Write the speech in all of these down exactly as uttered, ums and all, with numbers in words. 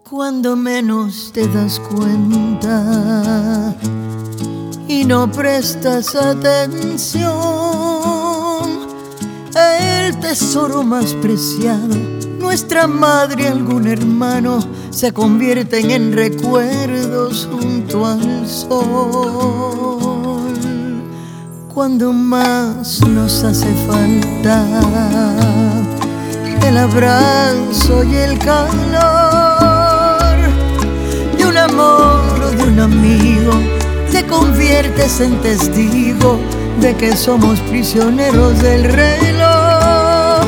Cuando menos te das cuenta y no prestas atención, el tesoro más preciado, nuestra madre y algún hermano, se convierten en recuerdos junto al sol. Cuando más nos hace falta el abrazo y el calor de un amor o de un amigo, te conviertes en testigo de que somos prisioneros del reloj.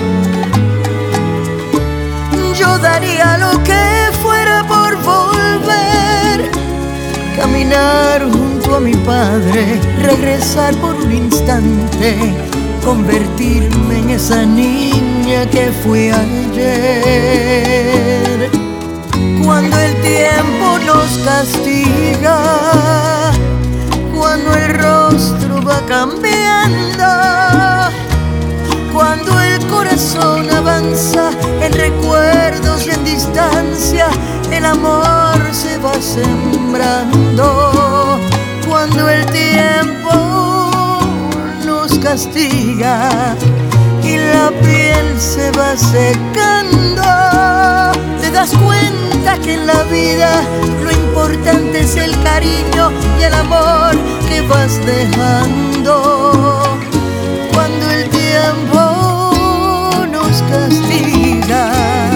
Yo daría lo que fuera por volver, caminar junto a mi padre, regresar por un instante, convertirme en esa niña que fui ayer. Cuando el tiempo nos castiga, cuando el rostro va cambiando, cuando el corazón avanza en recuerdos y en distancia, el amor se va sembrando. Cuando el tiempo nos castiga y la piel se va secando, te das cuenta que en la vida lo importante es el cariño y el amor que vas dejando. Cuando el tiempo nos castiga,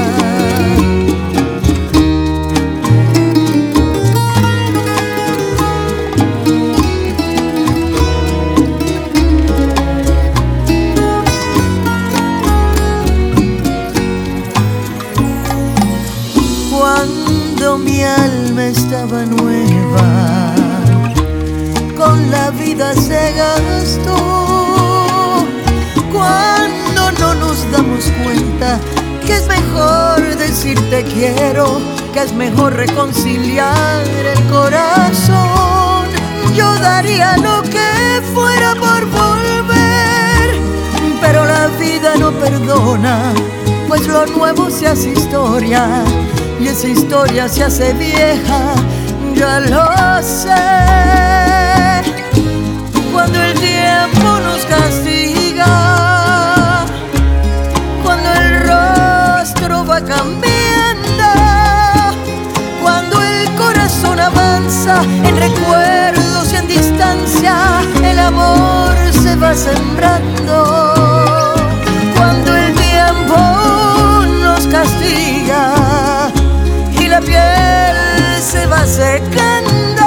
cuando mi alma estaba nueva, con la vida se gastó. Cuando no nos damos cuenta que es mejor decir te quiero, que es mejor reconciliar el corazón. Yo daría lo que fuera por volver, pero la vida no perdona, pues lo nuevo se hace historia y esa historia se hace vieja, ya lo sé. Cuando el tiempo nos castiga, cuando el rostro va cambiando, cuando el corazón avanza en recuerdos y en distancia, el amor se va sembrando. Cuando el tiempo nos castiga y la piel se va secando,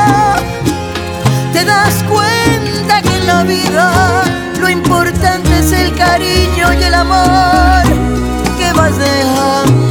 te das cuenta que en la vida lo importante es el cariño y el amor que vas dejando.